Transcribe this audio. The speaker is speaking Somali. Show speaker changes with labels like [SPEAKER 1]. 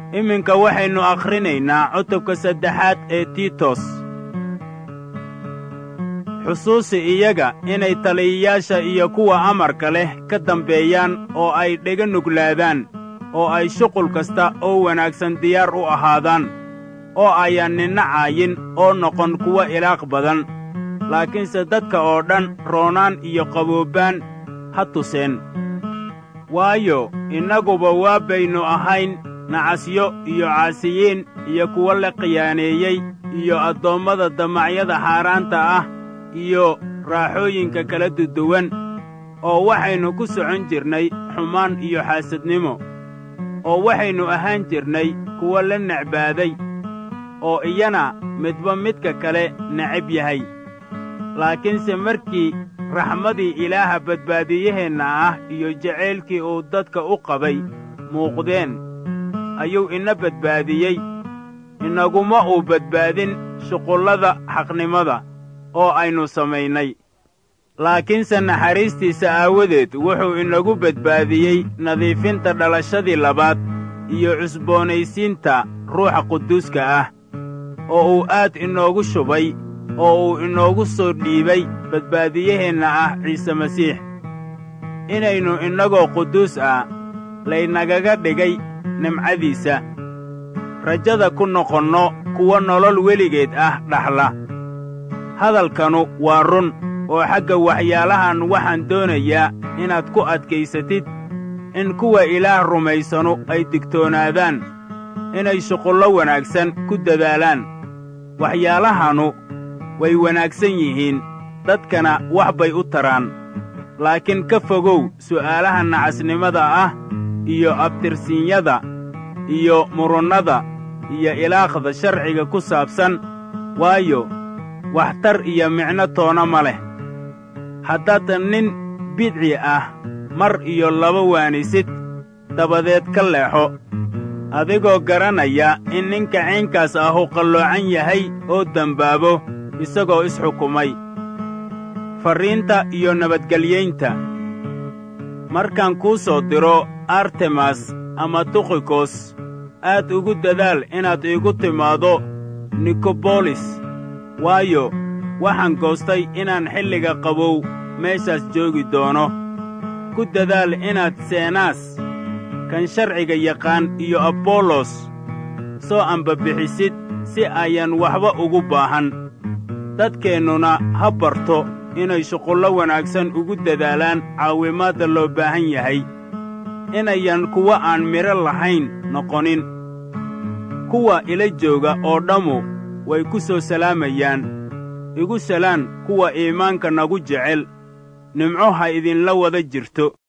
[SPEAKER 1] iminka waxaynu akhrinaynaa cutubka 3 ee tiitos. xusuusi iyaga inay taliyayaasha iyo kuwa amarka leh ka dambeeyaan oo ay dhega nuglaadaan, oo ay shuqul kasta oo wanaagsan diyaar u ahaadaan, oo ayaan ninna caayin oo noqon kuwa ilaaq badan, laakiinse dadka oo dhan roonaan iyo qaboobaan ha tuseen. waayo innaguba waa baynu ahayn nacasyo iyo caasiyiin iyo kuwa la khiyaaneeyey iyo addoommada damacyada xaaraanta ah iyo raaxooyinka kala duduwan, oo waxaynu ku socon jirnay xumaan iyo xaasadnimo, oo waxaynu ahaan jirnay kuwa la necbaaday, oo iyana midba midka kale necab yahay. laakiinse markii raxmadii Ilaaha badbaadiyaheenna ah iyo jacaylkii uu dadka u qabay muuqdeen, ayuu ina badbaadiyey. inaguma uu badbaadin shuqullada xaqnimada oo aynu samaynay, laakiinse naxariistiisa aawadeed wuxuu inagu badbaadiyey nadiifinta dhalashadii labaad iyo cusboonaysiinta Ruuxa Quduuska ah, oo uu aad inoogu shubay oo uu inoogu soo dhiibay badbaadiyaheenna ah Ciise Masiix, inaynu innagoo quduus ah laynagaga dhigay nimcadiisa, rajada ku noqonno kuwa nolol weligeed ah dhaxla. hadalkanu waa run, oo xagga waxyaalahan waxaan doonayaa inaad ku adkaysatid in kuwa Ilaah rumaysanu ay digtoonaadaan, inay shuqullo wanaagsan ku dadaalaan. waxyaalahanu way wanaagsan yihiin, dadkana wax bay u taraan, laakiin ka fogow su'aalaha nacasnimada ah iyo abtirsiinyada iyo murunnada iyo ilaaqda sharciga ku saabsan, waayo waxtar iyo micno toona ma leh. haddaad nin bidci ah mar iyo laba waanisid, dabadeed ka leexo, adigoo garanaya in ninka caynkaas ahu qalloocan yahay oo dembaabo isagoo isxukumay. farriinta iyo nabadgelyaynta. markaan kuu soo diro artemas ama tukhikos, aad ugu dadaal inaad iigu timaado nikobolis, waayo waxaan goostay inaan xilliga qabow meeshaas joogi doono. ku dadaal inaad seenaas, kan sharciga yaqaan, iyo abollos soo ambabixisid si ayaan waxba ugu baahan. dadkeennuna ha barto inay shuqullo wanaagsan ugu dadaalaan caawimaadda loo baahan yahay, inayan kuwa aan midho lahayn noqonin. kuwa ila jooga oo dhammu way ku soo salaamayaan. igu salaan kuwa iimaanka nagu jecel. nimco ha idinla wada jirto.